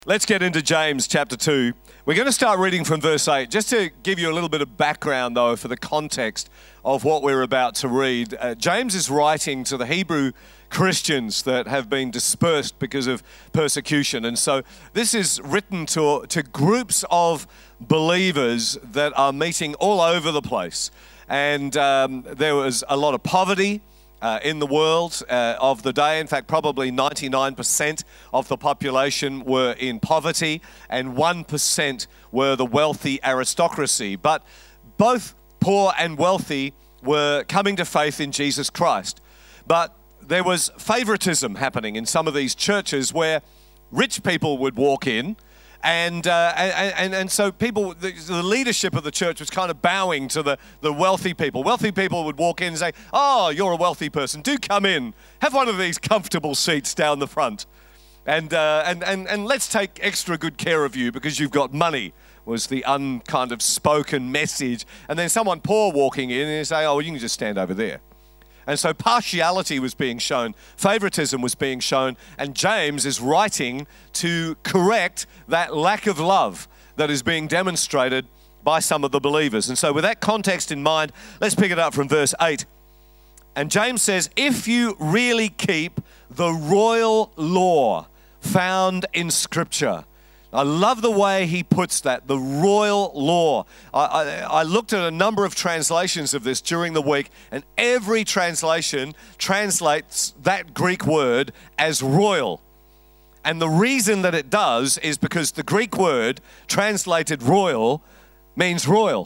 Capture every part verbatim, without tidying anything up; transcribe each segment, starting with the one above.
Let's get into James chapter two. We're going to start reading from verse eight. Just to give you a little bit of background, though, for the context of what we're about to read. Uh, James is writing to the Hebrew Christians that have been dispersed because of persecution. And so this is written to, to groups of believers that are meeting all over the place. And um, there was a lot of poverty Uh, in the world uh, of the day. In fact, probably ninety-nine percent of the population were in poverty and one percent were the wealthy aristocracy. But both poor and wealthy were coming to faith in Jesus Christ. But there was favoritism happening in some of these churches where rich people would walk in. And, uh, and and and so people, the, the leadership of the church was kind of bowing to the, the wealthy people. Wealthy people would walk in and say, "Oh, you're a wealthy person. Do come in. Have one of these comfortable seats down the front, and uh, and and and let's take extra good care of you because you've got money." Was the unkind of spoken message. And then someone poor walking in and they say, "Oh, well, you can just stand over there." And so partiality was being shown, favoritism was being shown, and James is writing to correct that lack of love that is being demonstrated by some of the believers. And so with that context in mind, let's pick it up from verse eight. And James says, "If you really keep the royal law found in Scripture." I love the way he puts that, the royal law. I, I, I looked at a number of translations of this during the week, and every translation translates that Greek word as royal. And the reason that it does is because the Greek word translated royal means royal.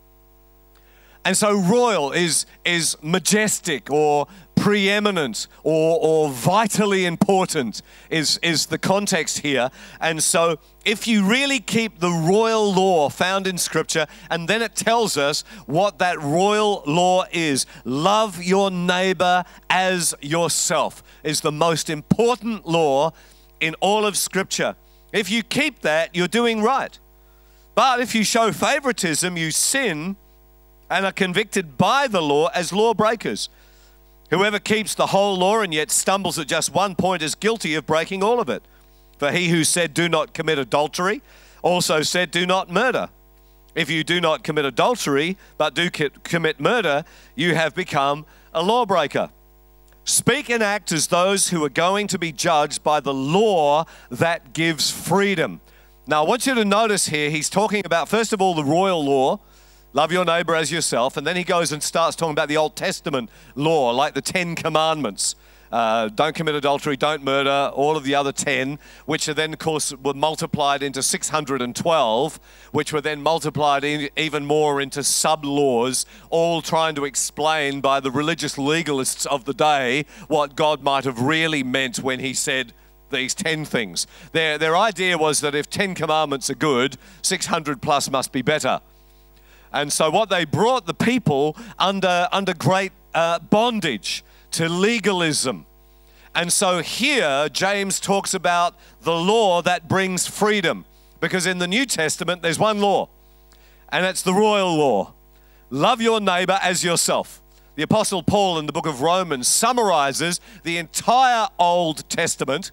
And so royal is, is majestic or preeminent or, or vitally important is, is the context here. And so if you really keep the royal law found in Scripture, and then it tells us what that royal law is. Love your neighbor as yourself is the most important law in all of Scripture. If you keep that, you're doing right. But if you show favoritism, you sin and are convicted by the law as lawbreakers. Whoever keeps the whole law and yet stumbles at just one point is guilty of breaking all of it. For he who said, "Do not commit adultery," also said, "Do not murder." If you do not commit adultery, but do commit murder, you have become a lawbreaker. Speak and act as those who are going to be judged by the law that gives freedom. Now, I want you to notice here, he's talking about, first of all, the royal law. Love your neighbor as yourself. And then he goes and starts talking about the Old Testament law, like the Ten Commandments. Uh, don't commit adultery, don't murder, all of the other ten, which are then, of course, were multiplied into six hundred twelve, which were then multiplied in, even more into sub-laws, all trying to explain by the religious legalists of the day what God might have really meant when he said these ten things. Their, their idea was that if ten commandments are good, six hundred plus must be better. And so what they brought the people under, under great uh, bondage to legalism. And so here, James talks about the law that brings freedom. Because in the New Testament, there's one law, and it's the royal law. Love your neighbor as yourself. The Apostle Paul in the book of Romans summarizes the entire Old Testament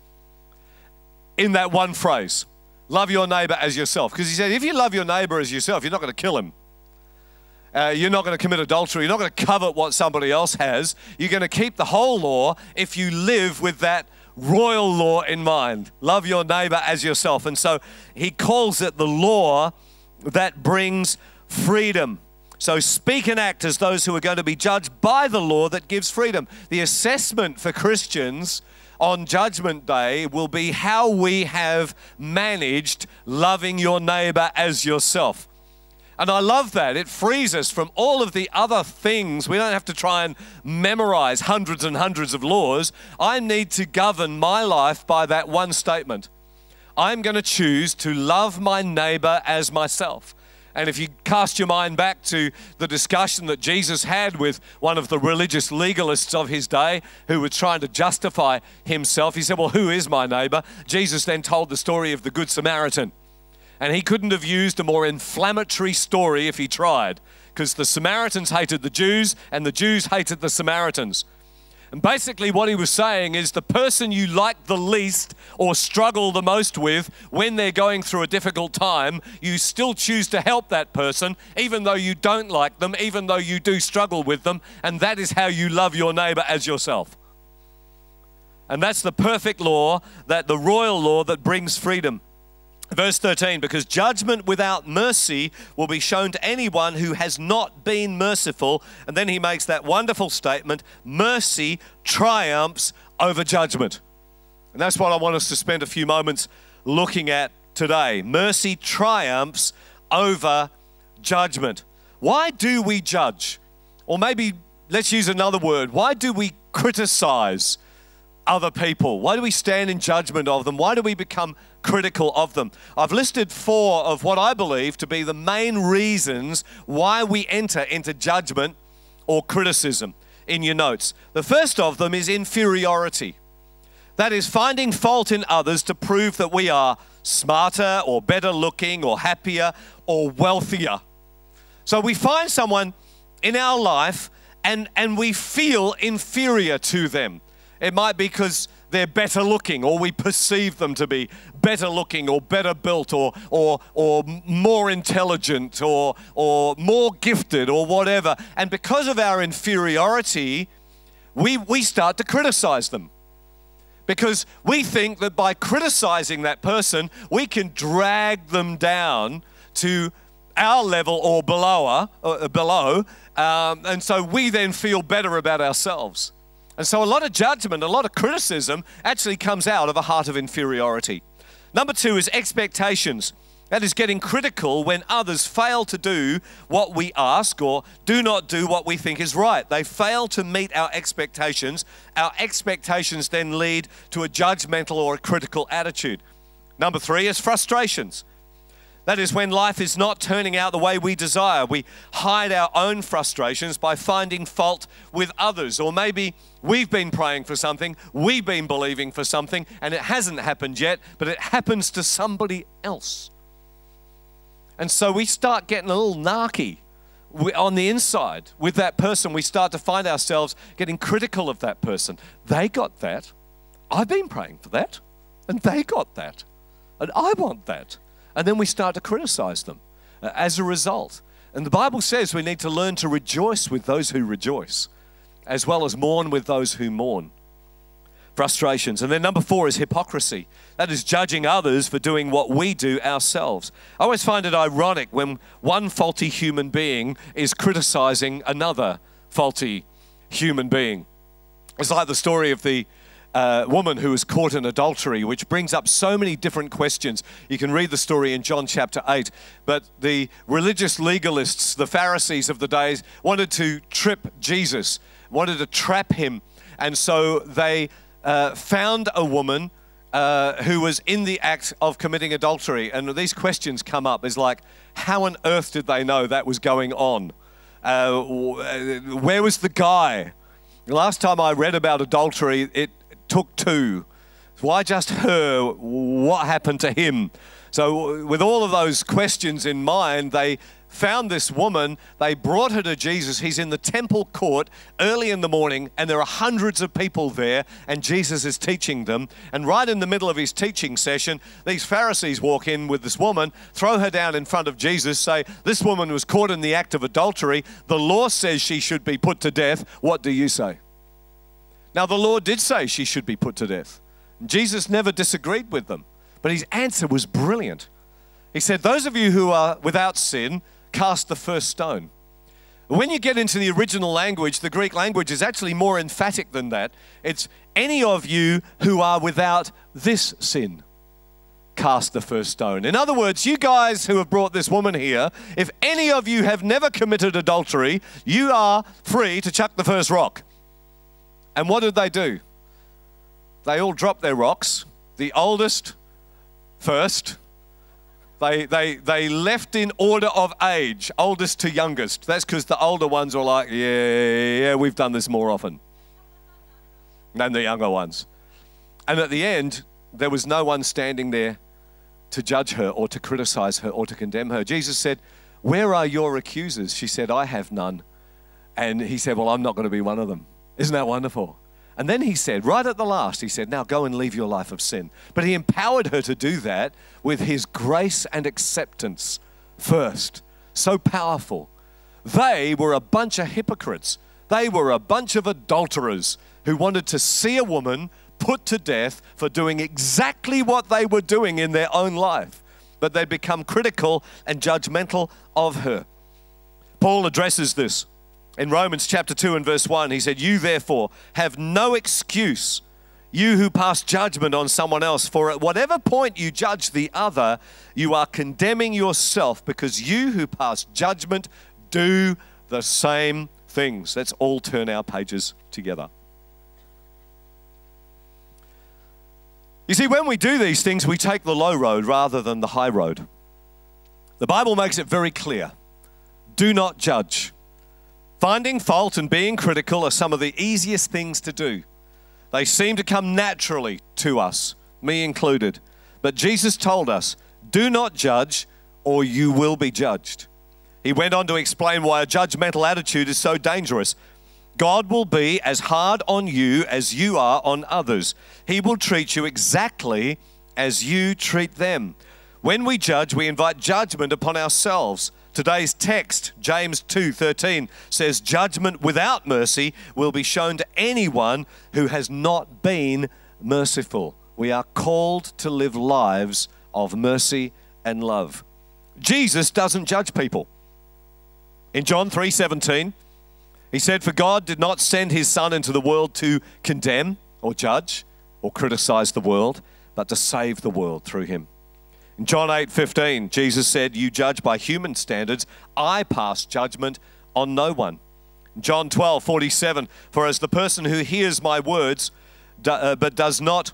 in that one phrase. Love your neighbor as yourself. Because he said, if you love your neighbor as yourself, you're not going to kill him. Uh, you're not going to commit adultery. You're not going to covet what somebody else has. You're going to keep the whole law if you live with that royal law in mind. Love your neighbor as yourself. And so he calls it the law that brings freedom. So speak and act as those who are going to be judged by the law that gives freedom. The assessment for Christians on Judgment Day will be how we have managed loving your neighbor as yourself. And I love that. It frees us from all of the other things. We don't have to try and memorize hundreds and hundreds of laws. I need to govern my life by that one statement. I'm going to choose to love my neighbor as myself. And if you cast your mind back to the discussion that Jesus had with one of the religious legalists of his day who was trying to justify himself, he said, well, who is my neighbor? Jesus then told the story of the Good Samaritan. And he couldn't have used a more inflammatory story if he tried, because the Samaritans hated the Jews and the Jews hated the Samaritans. And basically what he was saying is the person you like the least or struggle the most with when they're going through a difficult time, you still choose to help that person even though you don't like them, even though you do struggle with them, and that is how you love your neighbor as yourself. And that's the perfect law, that the royal law that brings freedom. Verse thirteen, because judgment without mercy will be shown to anyone who has not been merciful. And then he makes that wonderful statement, mercy triumphs over judgment. And that's what I want us to spend a few moments looking at today. Mercy triumphs over judgment. Why do we judge? Or maybe let's use another word. Why do we criticize other people? Why do we stand in judgment of them? Why do we become critical of them? I've listed four of what I believe to be the main reasons why we enter into judgment or criticism in your notes. The first of them is inferiority. That is finding fault in others to prove that we are smarter or better looking or happier or wealthier. So we find someone in our life and, and we feel inferior to them. It might be because they're better looking, or we perceive them to be better looking or better built or or or more intelligent or or more gifted or whatever. And because of our inferiority, we we start to criticize them. Because we think that by criticizing that person, we can drag them down to our level or below, or below, um, and so we then feel better about ourselves. And so a lot of judgment, a lot of criticism actually comes out of a heart of inferiority. Number two is expectations. That is getting critical when others fail to do what we ask or do not do what we think is right. They fail to meet our expectations. Our expectations then lead to a judgmental or a critical attitude. Number three is frustrations. That is when life is not turning out the way we desire. We hide our own frustrations by finding fault with others. Or maybe we've been praying for something, we've been believing for something, and it hasn't happened yet, but it happens to somebody else. And so we start getting a little narky on the inside with that person. We start to find ourselves getting critical of that person. They got that. I've been praying for that. And they got that. And I want that. And then we start to criticize them uh, as a result. And the Bible says we need to learn to rejoice with those who rejoice, as well as mourn with those who mourn. Frustrations. And then number four is hypocrisy. That is judging others for doing what we do ourselves. I always find it ironic when one faulty human being is criticizing another faulty human being. It's like the story of the Uh, woman who was caught in adultery, which brings up so many different questions. You can read the story in John chapter eight. But the religious legalists, the Pharisees of the days, wanted to trip Jesus, wanted to trap him. And so they uh, found a woman uh, who was in the act of committing adultery. And these questions come up. It's like, how on earth did they know that was going on? Uh, where was the guy? Last time I read about adultery, it took two. Why just her? What happened to him? So with all of those questions in mind, they found this woman. They brought her to Jesus. He's in the temple court early in the morning, and there are hundreds of people there, and Jesus is teaching them. And right in the middle of his teaching session, these Pharisees walk in with this woman, throw her down in front of Jesus, say, this woman was caught in the act of adultery. The law says she should be put to death. What do you say? Now, the law did say she should be put to death. Jesus never disagreed with them, but his answer was brilliant. He said, those of you who are without sin, cast the first stone. When you get into the original language, the Greek language is actually more emphatic than that. It's any of you who are without this sin, cast the first stone. In other words, you guys who have brought this woman here, if any of you have never committed adultery, you are free to chuck the first rock. And what did they do? They all dropped their rocks. The oldest first. They they they left in order of age, oldest to youngest. That's because the older ones were like, yeah, yeah, we've done this more often than the younger ones. And at the end, there was no one standing there to judge her or to criticize her or to condemn her. Jesus said, where are your accusers? She said, I have none. And he said, well, I'm not going to be one of them. Isn't that wonderful? And then he said, right at the last, he said, now go and leave your life of sin. But he empowered her to do that with his grace and acceptance first. So powerful. They were a bunch of hypocrites. They were a bunch of adulterers who wanted to see a woman put to death for doing exactly what they were doing in their own life. But they'd become critical and judgmental of her. Paul addresses this. In Romans chapter two and verse one, he said, you therefore have no excuse, you who pass judgment on someone else, for at whatever point you judge the other, you are condemning yourself, because you who pass judgment do the same things. Let's all turn our pages together. You see, when we do these things, we take the low road rather than the high road. The Bible makes it very clear. Do not judge. Finding fault and being critical are some of the easiest things to do. They seem to come naturally to us, me included. But Jesus told us, do not judge or you will be judged. He went on to explain why a judgmental attitude is so dangerous. God will be as hard on you as you are on others. He will treat you exactly as you treat them. When we judge, we invite judgment upon ourselves. Today's text, James two thirteen, says judgment without mercy will be shown to anyone who has not been merciful. We are called to live lives of mercy and love. Jesus doesn't judge people. In John three seventeen, he said, for God did not send his Son into the world to condemn or judge or criticize the world, but to save the world through him. In John eight fifteen, Jesus said, you judge by human standards. I pass judgment on no one. In John twelve forty-seven, for as the person who hears my words do, uh, but does not,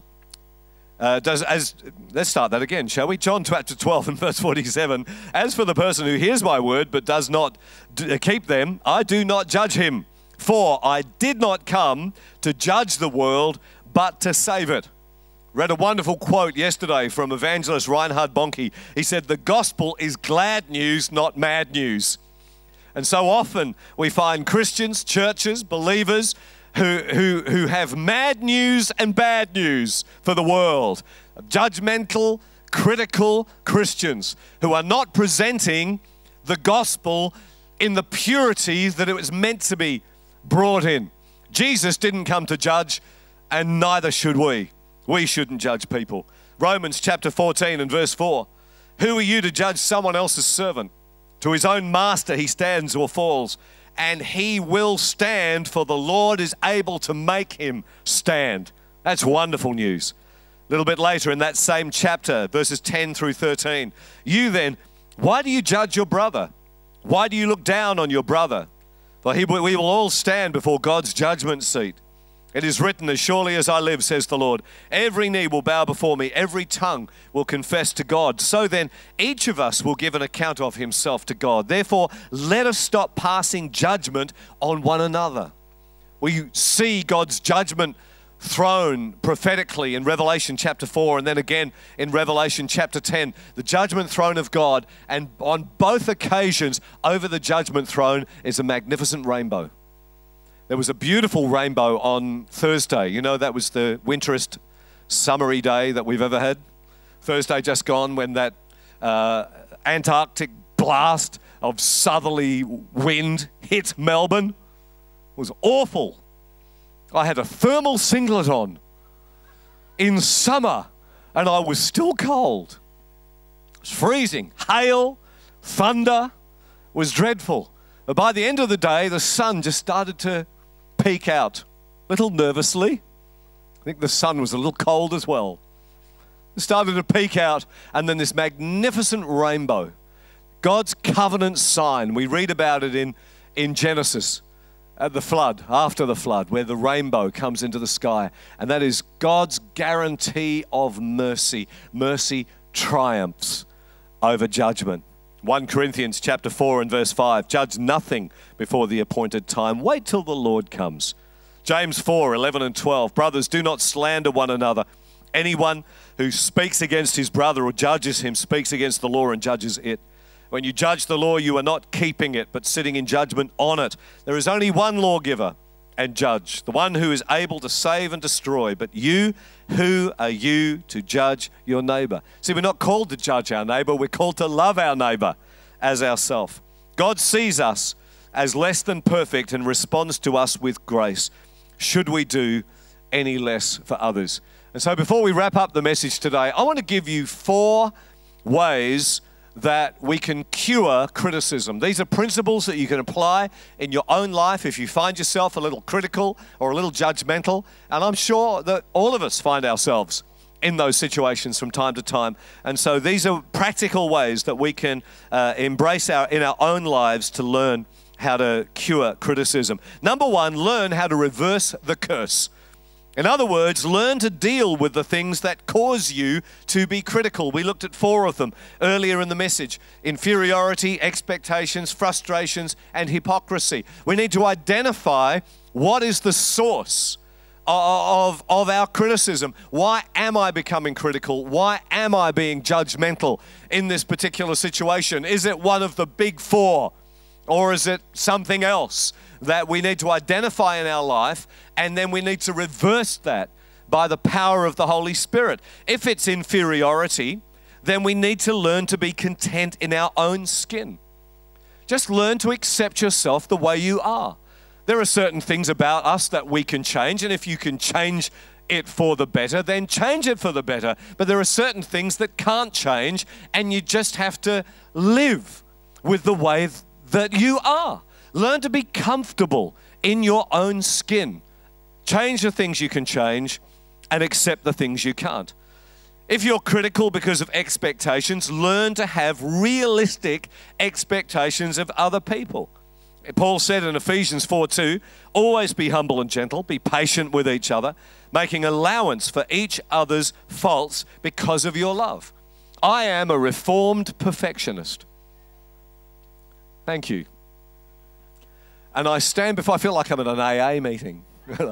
uh, does as, let's start that again, shall we? John chapter twelve and verse forty-seven, as for the person who hears my word but does not d- keep them, I do not judge him. For I did not come to judge the world, but to save it. Read a wonderful quote yesterday from evangelist Reinhard Bonnke. He said, the gospel is glad news, not mad news. And so often we find Christians, churches, believers who, who, who have mad news and bad news for the world. Judgmental, critical Christians who are not presenting the gospel in the purity that it was meant to be brought in. Jesus didn't come to judge, and neither should we. We shouldn't judge people. Romans chapter fourteen and verse four. Who are you to judge someone else's servant? To his own master he stands or falls, and he will stand, for the Lord is able to make him stand. That's wonderful news. A little bit later in that same chapter, verses ten through thirteen. You then, why do you judge your brother? Why do you look down on your brother? For he, we will all stand before God's judgment seat. It is written, as surely as I live, says the Lord, every knee will bow before me, every tongue will confess to God. So then, each of us will give an account of himself to God. Therefore, let us stop passing judgment on one another. We see God's judgment throne prophetically in Revelation chapter four, and then again in Revelation chapter ten, the judgment throne of God. And on both occasions, over the judgment throne is a magnificent rainbow. There was a beautiful rainbow on Thursday. You know, that was the winterest, summery day that we've ever had. Thursday just gone, when that uh, Antarctic blast of southerly wind hit Melbourne. It was awful. I had a thermal singlet on in summer, and I was still cold. It was freezing. Hail, thunder, was dreadful. But by the end of the day, the sun just started to peek out, a little nervously. I think the sun was a little cold as well. It started to peek out, and then this magnificent rainbow, God's covenant sign. We read about it in, in Genesis at the flood, after the flood, where the rainbow comes into the sky. And that is God's guarantee of mercy. Mercy triumphs over judgment. First Corinthians chapter four and verse five, judge nothing before the appointed time. Wait till the Lord comes. James four, eleven and twelve, brothers, do not slander one another. Anyone who speaks against his brother or judges him speaks against the law and judges it. When you judge the law, you are not keeping it, but sitting in judgment on it. There is only one lawgiver and judge, the one who is able to save and destroy. But you, who are you to judge your neighbor? See, we're not called to judge our neighbor. We're called to love our neighbor as ourselves. God sees us as less than perfect and responds to us with grace. Should we do any less for others? And so before we wrap up the message today, I want to give you four ways that we can cure criticism. These are principles that you can apply in your own life if you find yourself a little critical or a little judgmental. And I'm sure that all of us find ourselves in those situations from time to time. And so these are practical ways that we can uh, embrace our in our own lives to learn how to cure criticism. Number one, learn how to reverse the curse. In other words, learn to deal with the things that cause you to be critical. We looked at four of them earlier in the message: inferiority, expectations, frustrations, and hypocrisy. We need to identify what is the source of, of our criticism. Why am I becoming critical? Why am I being judgmental in this particular situation? Is it one of the big four? Or is it something else that we need to identify in our life, and then we need to reverse that by the power of the Holy Spirit? If it's inferiority, then we need to learn to be content in our own skin. Just learn to accept yourself the way you are. There are certain things about us that we can change, and if you can change it for the better, then change it for the better. But there are certain things that can't change, and you just have to live with the way that you are. Learn to be comfortable in your own skin. Change the things you can change and accept the things you can't. If you're critical because of expectations, learn to have realistic expectations of other people. Paul said in Ephesians four two, always be humble and gentle, be patient with each other, making allowance for each other's faults because of your love. I am a reformed perfectionist. Thank you. And I stand before, I feel like I'm at an A A meeting.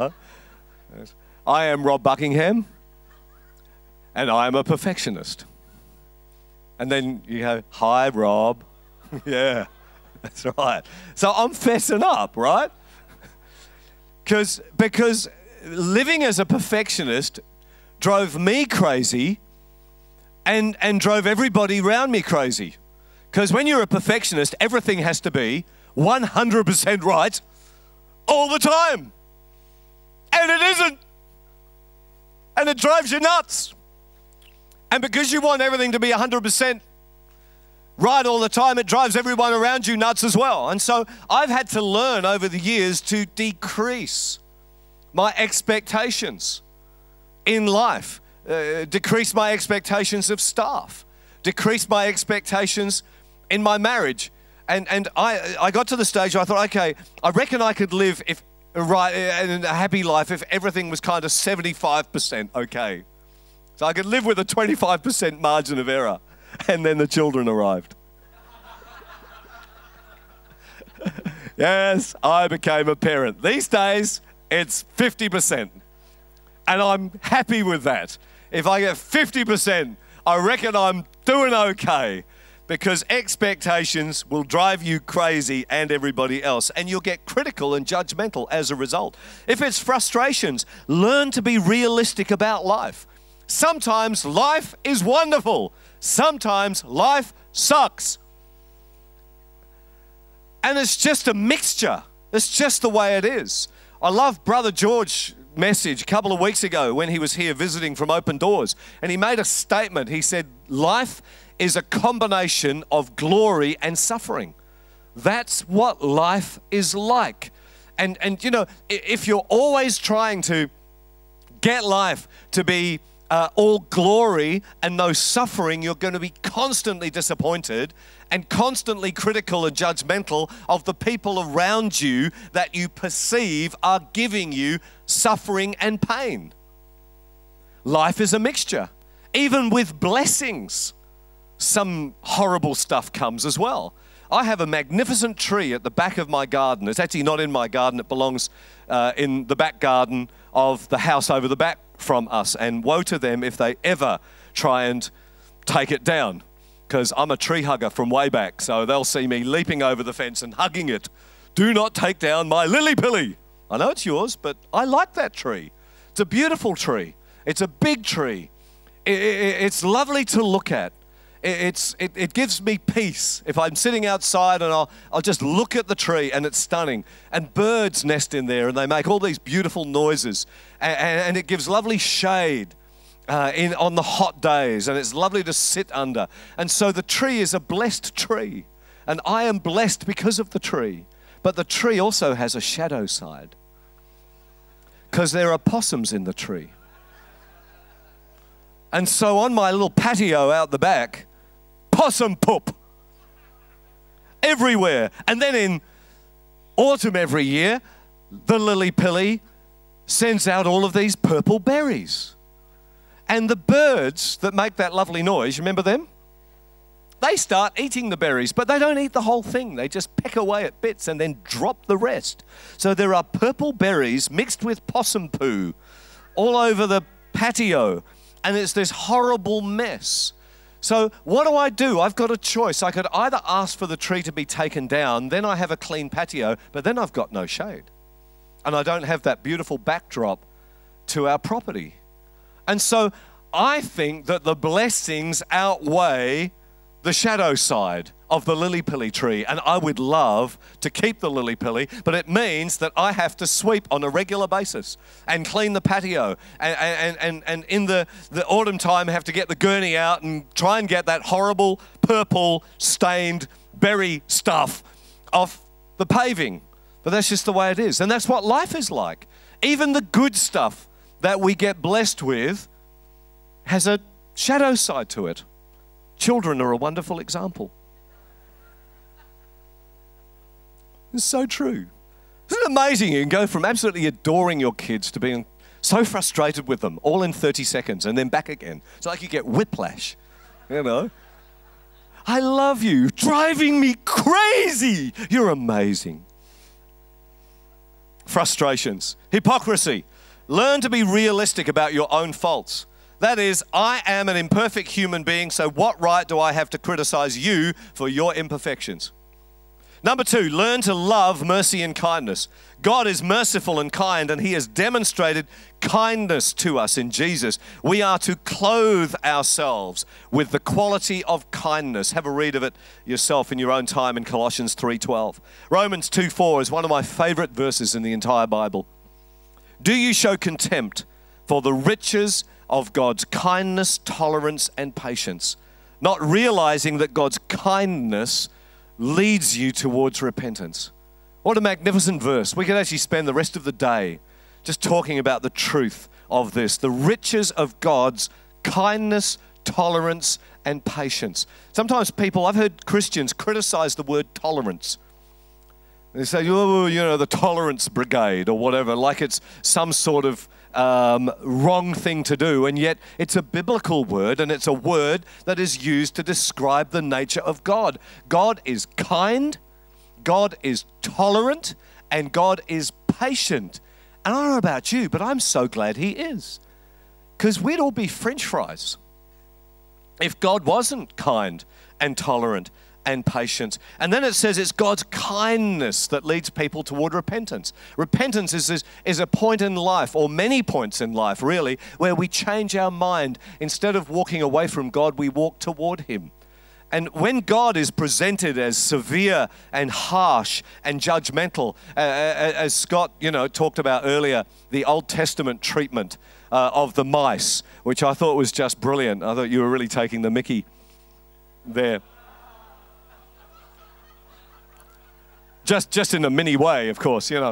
I am Rob Buckingham, and I am a perfectionist. And then you go, hi, Rob. Yeah, that's right. So I'm fessing up, right? Because because living as a perfectionist drove me crazy and, and drove everybody around me crazy. Because when you're a perfectionist, everything has to be one hundred percent right all the time. And it isn't. And it drives you nuts. And because you want everything to be one hundred percent right all the time, it drives everyone around you nuts as well. And so I've had to learn over the years to decrease my expectations in life, uh, decrease my expectations of staff, decrease my expectations in my marriage. And and I I got to the stage where I thought, okay, I reckon I could live if right in a happy life if everything was kind of seventy-five percent okay. So I could live with a twenty-five percent margin of error. And then the children arrived. Yes, I became a parent. These days, it's fifty percent. And I'm happy with that. If I get fifty percent, I reckon I'm doing okay. Because expectations will drive you crazy and everybody else. And you'll get critical and judgmental as a result. If it's frustrations, learn to be realistic about life. Sometimes life is wonderful. Sometimes life sucks. And it's just a mixture. It's just the way it is. I love Brother George's message a couple of weeks ago when he was here visiting from Open Doors. And he made a statement. He said, life is a combination of glory and suffering. That's what life is like. And, and you know, if you're always trying to get life to be uh, all glory and no suffering, you're going to be constantly disappointed and constantly critical and judgmental of the people around you that you perceive are giving you suffering and pain. Life is a mixture. Even with blessings, some horrible stuff comes as well. I have a magnificent tree at the back of my garden. It's actually not in my garden. It belongs uh, in the back garden of the house over the back from us. And woe to them if they ever try and take it down, because I'm a tree hugger from way back. So they'll see me leaping over the fence and hugging it. Do not take down my lily pilly. I know it's yours, but I like that tree. It's a beautiful tree. It's a big tree. It, it, it's lovely to look at. It, it's, it, it gives me peace. If I'm sitting outside and I'll, I'll just look at the tree and it's stunning. And birds nest in there and they make all these beautiful noises. And, and, and it gives lovely shade uh, in, on the hot days. And it's lovely to sit under. And so the tree is a blessed tree. And I am blessed because of the tree. But the tree also has a shadow side. Because there are possums in the tree. And so on my little patio out the back, possum poop everywhere. And then in autumn every year, the lily-pilly sends out all of these purple berries. And the birds that make that lovely noise, you remember them? They start eating the berries, but they don't eat the whole thing. They just peck away at bits and then drop the rest. So there are purple berries mixed with possum poo all over the patio. And it's this horrible mess. So what do I do? I've got a choice. I could either ask for the tree to be taken down, then I have a clean patio, but then I've got no shade. And I don't have that beautiful backdrop to our property. And so I think that the blessings outweigh the shadow side of the lily-pilly tree. And I would love to keep the lily-pilly, but it means that I have to sweep on a regular basis and clean the patio. And, and, and, and in the, the autumn time, I have to get the gurney out and try and get that horrible purple stained berry stuff off the paving. But that's just the way it is. And that's what life is like. Even the good stuff that we get blessed with has a shadow side to it. Children are a wonderful example. It's so true. Isn't it amazing? You can go from absolutely adoring your kids to being so frustrated with them all in thirty seconds and then back again. It's like you get whiplash, you know. I love you, driving me crazy. You're amazing. Frustrations, hypocrisy. Learn to be realistic about your own faults. That is, I am an imperfect human being, so what right do I have to criticize you for your imperfections? Number two, learn to love mercy and kindness. God is merciful and kind, and He has demonstrated kindness to us in Jesus. We are to clothe ourselves with the quality of kindness. Have a read of it yourself in your own time in Colossians three twelve. Romans two four is one of my favorite verses in the entire Bible. Do you show contempt for the riches of God's kindness, tolerance, and patience, not realizing that God's kindness leads you towards repentance? What a magnificent verse. We could actually spend the rest of the day just talking about the truth of this, the riches of God's kindness, tolerance, and patience. Sometimes people, I've heard Christians criticize the word tolerance. They say, oh, you know, the tolerance brigade or whatever, like it's some sort of Um, wrong thing to do, and yet it's a biblical word, and it's a word that is used to describe the nature of God. God is kind, God is tolerant, and God is patient. And I don't know about you, but I'm so glad He is, because we'd all be French fries if God wasn't kind and tolerant and patience. And then it says it's God's kindness that leads people toward repentance. Repentance is, is, is a point in life, or many points in life really, where we change our mind. Instead of walking away from God, we walk toward Him. And when God is presented as severe and harsh and judgmental, uh, as Scott, you know, talked about earlier, the Old Testament treatment uh, of the mice, which I thought was just brilliant. I thought you were really taking the mickey there. Just just in a mini way, of course, you know.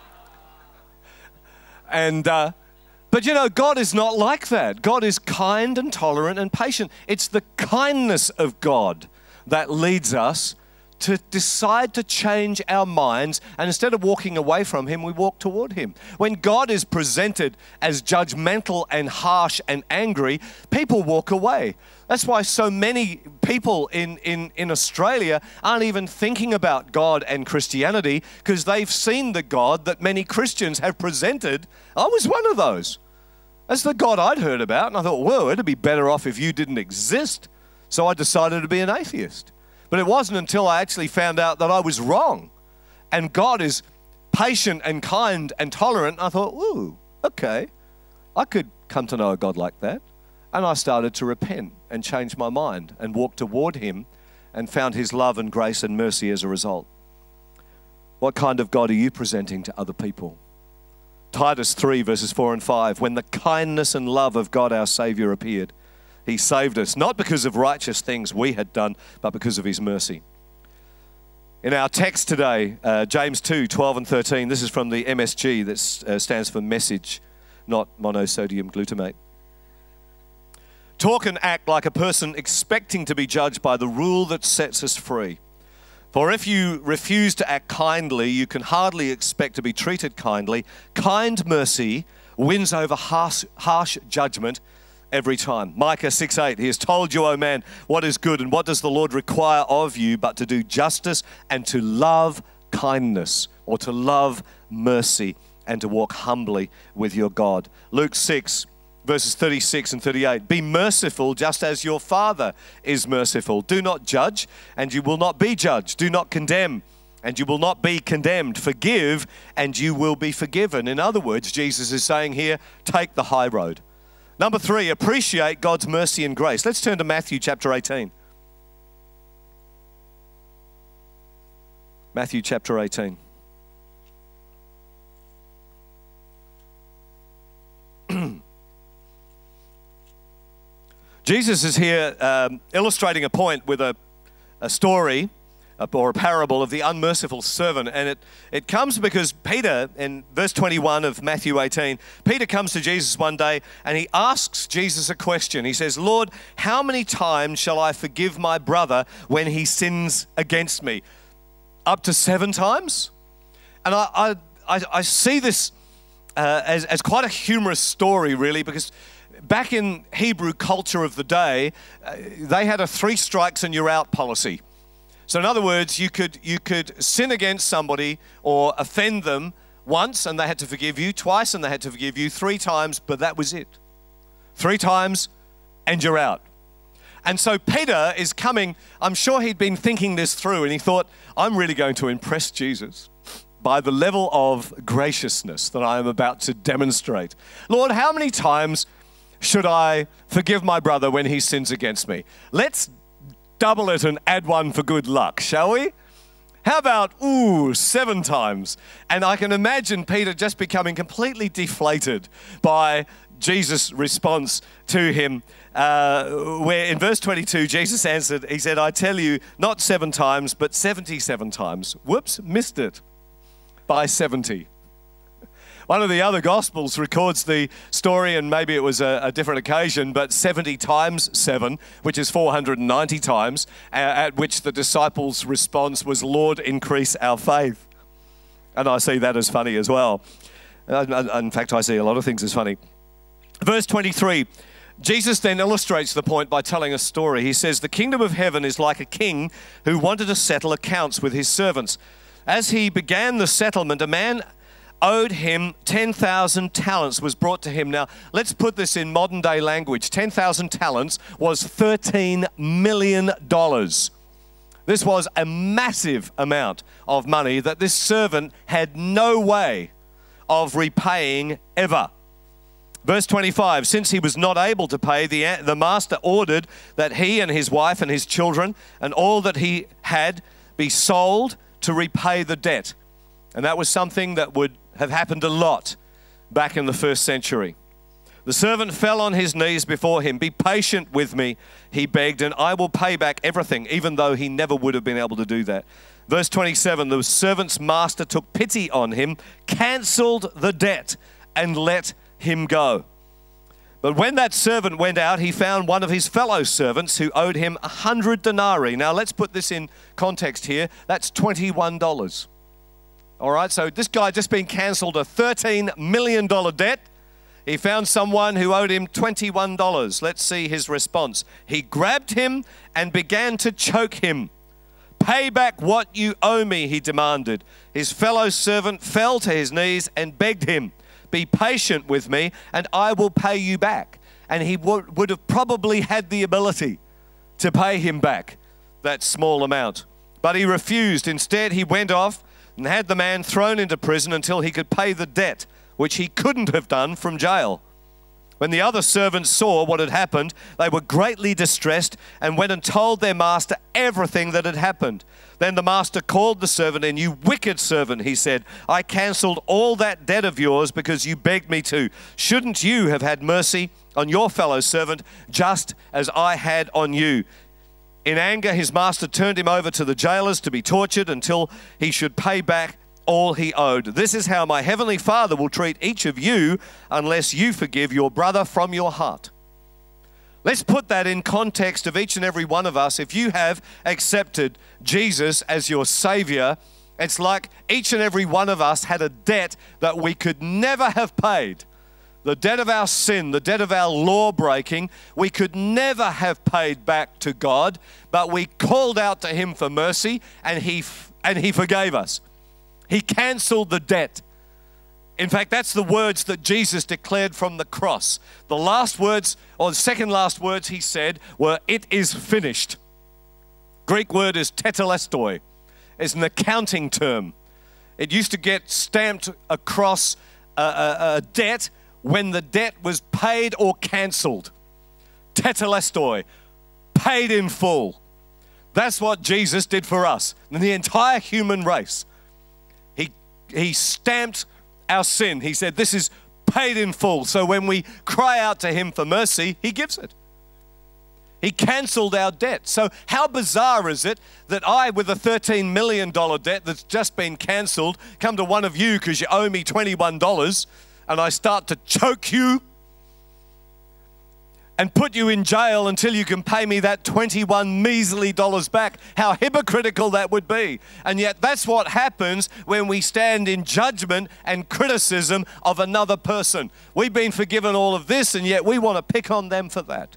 And, uh, but you know, God is not like that. God is kind and tolerant and patient. It's the kindness of God that leads us to decide to change our minds, and instead of walking away from Him, we walk toward Him. When God is presented as judgmental and harsh and angry, people walk away. That's why so many people in, in, in Australia aren't even thinking about God and Christianity, because they've seen the God that many Christians have presented. I was one of those. That's the God I'd heard about, and I thought, whoa, it'd be better off if you didn't exist. So I decided to be an atheist. But it wasn't until I actually found out that I was wrong. And God is patient and kind and tolerant. I thought, ooh, okay, I could come to know a God like that. And I started to repent and change my mind and walk toward him and found his love and grace and mercy as a result. What kind of God are you presenting to other people? Titus three, verses four and five, when the kindness and love of God our Savior appeared, he saved us, not because of righteous things we had done, but because of his mercy. In our text today, uh, James two, twelve and thirteen, this is from the M S G, that uh, stands for message, not monosodium glutamate. Talk and act like a person expecting to be judged by the rule that sets us free. For if you refuse to act kindly, you can hardly expect to be treated kindly. Kind mercy wins over harsh, harsh judgment every time. Micah six eight, he has told you, O man, what is good and what does the Lord require of you but to do justice and to love kindness, or to love mercy and to walk humbly with your God. Luke six, verses thirty-six and thirty-eight, be merciful just as your Father is merciful. Do not judge and you will not be judged. Do not condemn and you will not be condemned. Forgive and you will be forgiven. In other words, Jesus is saying here, take the high road. Number three, appreciate God's mercy and grace. Let's turn to Matthew chapter eighteen. Matthew chapter eighteen. Jesus is here um, illustrating a point with a, a story or a parable of the unmerciful servant. And it, it comes because Peter, in verse twenty-one of Matthew eighteen, Peter comes to Jesus one day and he asks Jesus a question. He says, Lord, how many times shall I forgive my brother when he sins against me? Up to seven times? And I, I, I, I see this uh, as, as quite a humorous story, really, because back in Hebrew culture of the day, uh, they had a three strikes and you're out policy. So in other words, you could you could sin against somebody or offend them once and they had to forgive you, twice and they had to forgive you, three times, but that was it. Three times and you're out. And so Peter is coming, I'm sure he'd been thinking this through and he thought, I'm really going to impress Jesus by the level of graciousness that I am about to demonstrate. Lord, how many times should I forgive my brother when he sins against me? Let's double it and add one for good luck, shall we? How about, ooh, seven times? And I can imagine Peter just becoming completely deflated by Jesus' response to him, uh, where in verse twenty-two, Jesus answered, he said, I tell you, not seven times, but seventy-seven times. Whoops, missed it by seventy. One of the other Gospels records the story, and maybe it was a, a different occasion, but seventy times seven, which is four hundred ninety times, uh, at which the disciples' response was, Lord, increase our faith. And I see that as funny as well. Uh, in fact, I see a lot of things as funny. Verse twenty-three, Jesus then illustrates the point by telling a story. He says, the kingdom of heaven is like a king who wanted to settle accounts with his servants. As he began the settlement, a man owed him ten thousand talents was brought to him. Now, let's put this in modern day language. ten thousand talents was thirteen million dollars. This was a massive amount of money that this servant had no way of repaying ever. Verse twenty-five, since he was not able to pay, the, the master ordered that he and his wife and his children and all that he had be sold to repay the debt. And that was something that would have happened a lot back in the first century. The servant fell on his knees before him. Be patient with me, he begged, and I will pay back everything, even though he never would have been able to do that. Verse twenty-seven, the servant's master took pity on him, cancelled the debt, and let him go. But when that servant went out, he found one of his fellow servants who owed him a hundred denarii. Now let's put this in context here. That's twenty-one dollars. All right, so this guy just been cancelled a thirteen million dollars debt. He found someone who owed him twenty-one dollars. Let's see his response. He grabbed him and began to choke him. Pay back what you owe me, he demanded. His fellow servant fell to his knees and begged him, be patient with me and I will pay you back. And he would, would have probably had the ability to pay him back that small amount. But he refused. Instead, he went off and had the man thrown into prison until he could pay the debt, which he couldn't have done from jail. When the other servants saw what had happened, they were greatly distressed and went and told their master everything that had happened. Then the master called the servant, and "You wicked servant," he said, "I cancelled all that debt of yours because you begged me to. Shouldn't you have had mercy on your fellow servant just as I had on you?" In anger, his master turned him over to the jailers to be tortured until he should pay back all he owed. This is how my heavenly Father will treat each of you unless you forgive your brother from your heart. Let's put that in context of each and every one of us. If you have accepted Jesus as your Savior, it's like each and every one of us had a debt that we could never have paid. The debt of our sin, the debt of our law breaking, we could never have paid back to God, but we called out to Him for mercy, and He and He forgave us. He canceled the debt. In fact, that's the words that Jesus declared from the cross. The last words, or the second last words He said were, "It is finished." Greek word is tetelestoi. It's an accounting term. It used to get stamped across a, a, a debt when the debt was paid or cancelled. Tetelestoi, paid in full. That's what Jesus did for us and the entire human race. He, he stamped our sin. He said, "This is paid in full." So when we cry out to Him for mercy, He gives it. He cancelled our debt. So how bizarre is it that I, with a thirteen million dollars debt that's just been cancelled, come to one of you because you owe me twenty-one dollars, and I start to choke you and put you in jail until you can pay me that twenty-one measly dollars back. How hypocritical that would be. And yet that's what happens when we stand in judgment and criticism of another person. We've been forgiven all of this, and yet we want to pick on them for that.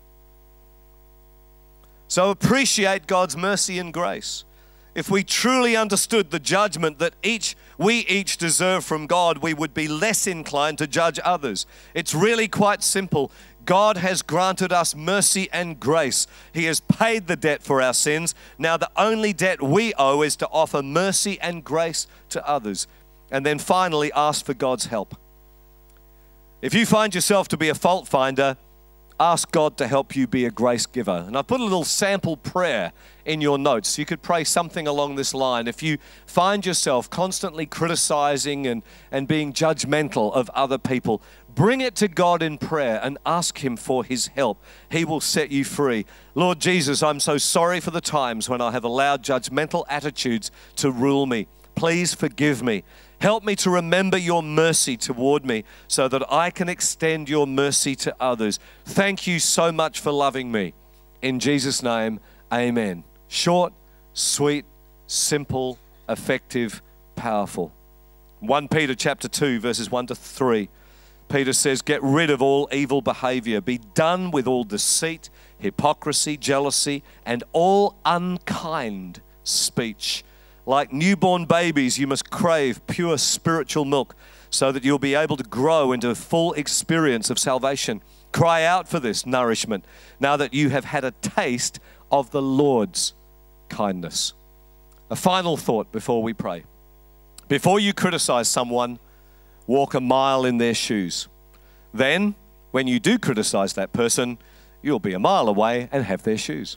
So appreciate God's mercy and grace. If we truly understood the judgment that each we each deserve from God, we would be less inclined to judge others. It's really quite simple. God has granted us mercy and grace. He has paid the debt for our sins. Now the only debt we owe is to offer mercy and grace to others. And then finally, ask for God's help. If you find yourself to be a fault finder, ask God to help you be a grace giver. And I put a little sample prayer in your notes. You could pray something along this line. If you find yourself constantly criticizing and, and being judgmental of other people, bring it to God in prayer and ask Him for His help. He will set you free. Lord Jesus, I'm so sorry for the times when I have allowed judgmental attitudes to rule me. Please forgive me. Help me to remember your mercy toward me so that I can extend your mercy to others. Thank you so much for loving me. In Jesus' name, amen. Short, sweet, simple, effective, powerful. First Peter chapter two, verses one to three. Peter says, "Get rid of all evil behavior. Be done with all deceit, hypocrisy, jealousy, and all unkind speech. Like newborn babies, you must crave pure spiritual milk so that you'll be able to grow into a full experience of salvation. Cry out for this nourishment now that you have had a taste of the Lord's kindness." A final thought before we pray. Before you criticize someone, walk a mile in their shoes. Then, when you do criticize that person, you'll be a mile away and have their shoes.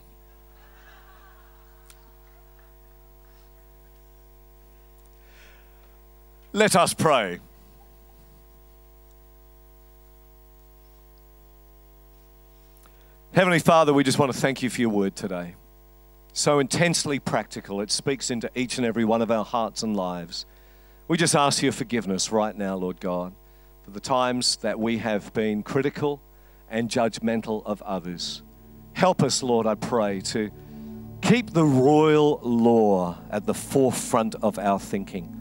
Let us pray. Heavenly Father, we just want to thank you for your word today. So intensely practical, it speaks into each and every one of our hearts and lives. We just ask your forgiveness right now, Lord God, for the times that we have been critical and judgmental of others. Help us, Lord, I pray, to keep the royal law at the forefront of our thinking.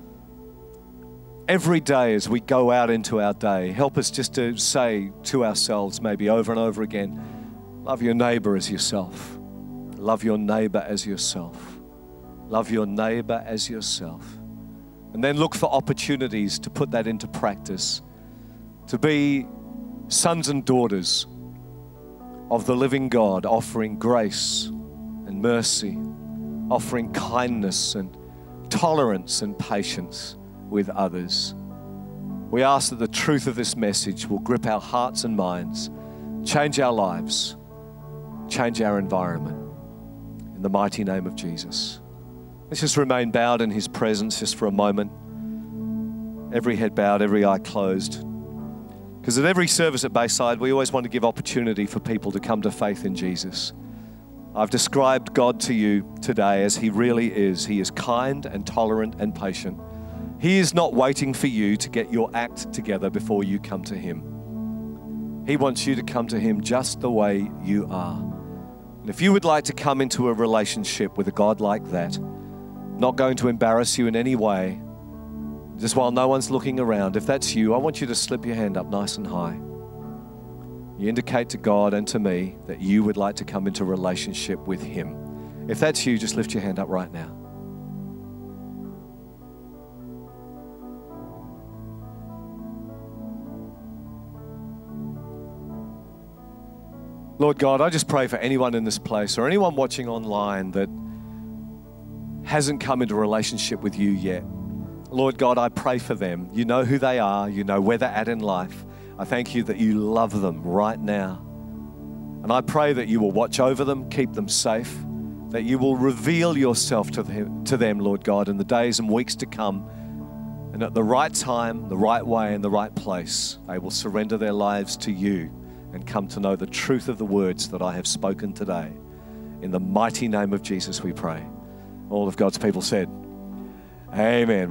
Every day as we go out into our day, help us just to say to ourselves maybe over and over again, love your neighbor as yourself. Love your neighbor as yourself. Love your neighbor as yourself. And then look for opportunities to put that into practice, to be sons and daughters of the living God, offering grace and mercy, offering kindness and tolerance and patience with others. We ask that the truth of this message will grip our hearts and minds, change our lives, change our environment. In the mighty name of Jesus. Let's just remain bowed in his presence just for a moment. Every head bowed, every eye closed. Because at every service at Bayside, we always want to give opportunity for people to come to faith in Jesus. I've described God to you today as he really is. He is kind and tolerant and patient. He is not waiting for you to get your act together before you come to him. He wants you to come to him just the way you are. And if you would like to come into a relationship with a God like that, not going to embarrass you in any way, just while no one's looking around, if that's you, I want you to slip your hand up nice and high. You indicate to God and to me that you would like to come into a relationship with him. If that's you, just lift your hand up right now. Lord God, I just pray for anyone in this place or anyone watching online that hasn't come into a relationship with you yet. Lord God, I pray for them. You know who they are. You know where they're at in life. I thank you that you love them right now. And I pray that you will watch over them, keep them safe, that you will reveal yourself to them, to them, Lord God, in the days and weeks to come. And at the right time, the right way, and the right place, they will surrender their lives to you and come to know the truth of the words that I have spoken today. In the mighty name of Jesus we pray. All of God's people said, amen.